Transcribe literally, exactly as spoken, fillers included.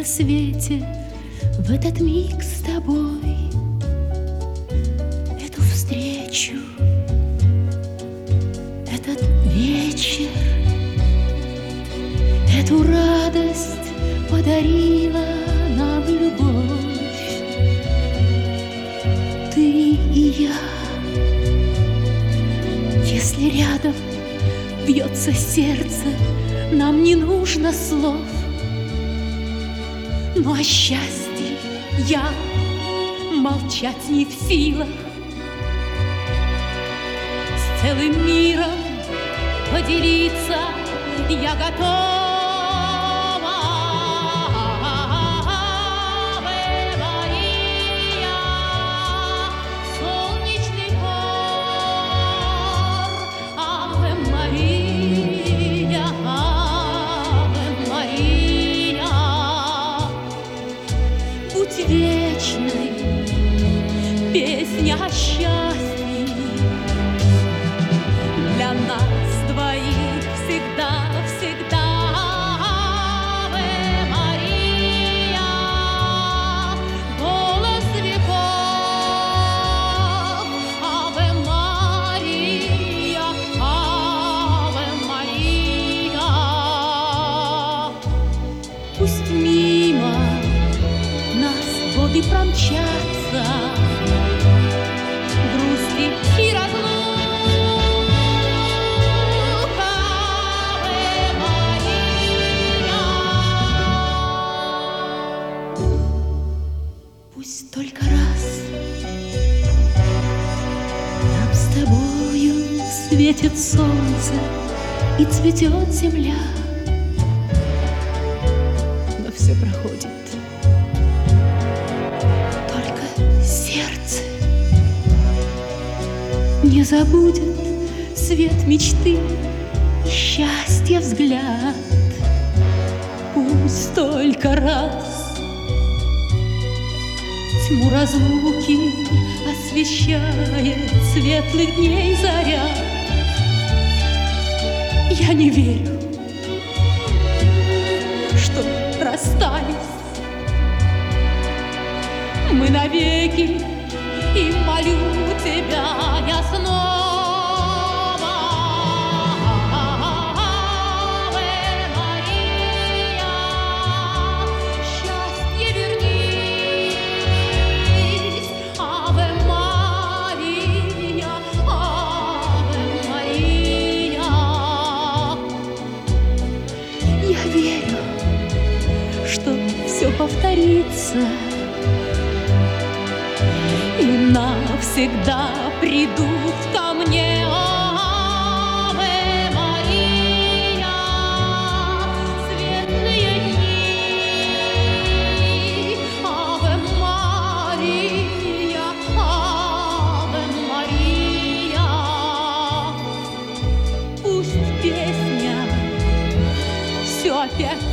на свете в этот миг с тобой, эту встречу, этот вечер, эту радость подарила нам любовь. Ты и я, если рядом бьется сердце, нам не нужно слов. Но о счастье я молчать не в силах. С целым миром поделиться я готова. Аве Мария, солнечный пар. Аве Мария, Аве Мария. Будь вечной песня о счастье для нас двоих всегда, всегда. Аве Мария, голос веков. Аве Мария, Аве Мария. Пусть мимо нас годы промчатся, грусти и разлука. Аве Мария. Пусть только раз нам с тобою светит солнце и цветет земля, но все проходит. Только сердце не забудет свет мечты и счастья взгляд. Пусть только раз тьму разлуки освещает светлых дней заря. Я не верю, что расстались мы навеки, и молю тебя я снова. Аве Мария, счастье вернись. Аве Мария, Аве Мария. Я верю, что все повторится, и навсегда придут ко мне. Аве Мария, светлые дни. Аве Мария, Аве Мария. Пусть песня все опять